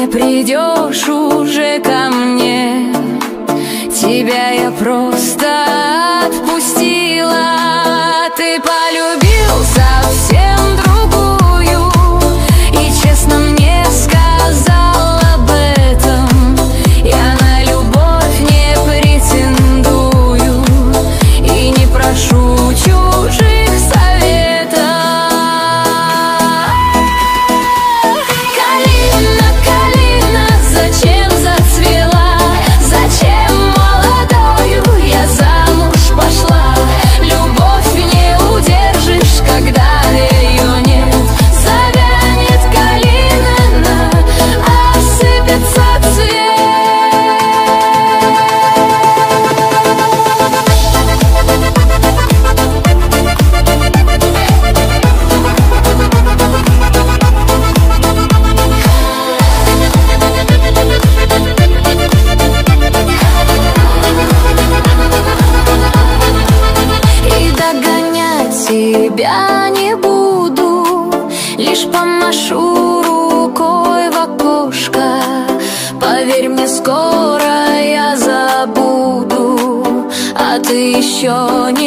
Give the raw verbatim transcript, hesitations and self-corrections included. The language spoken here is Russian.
придешь уже ко мне. Тебя я просто отпустила. Ты полюбил совсем другую и честно мне сказал об этом. Я на любовь не претендую и не прошу чужих советов. Калина, калина, зачем зацвела? Зачем молодою я замуж пошла? Любовь не удержишь, когда ее нет. Завянет калина, осыпется цвет. И догонять тебя не буду, лишь помашу рукой в окошко. Поверь мне, скоро я забуду, а ты еще не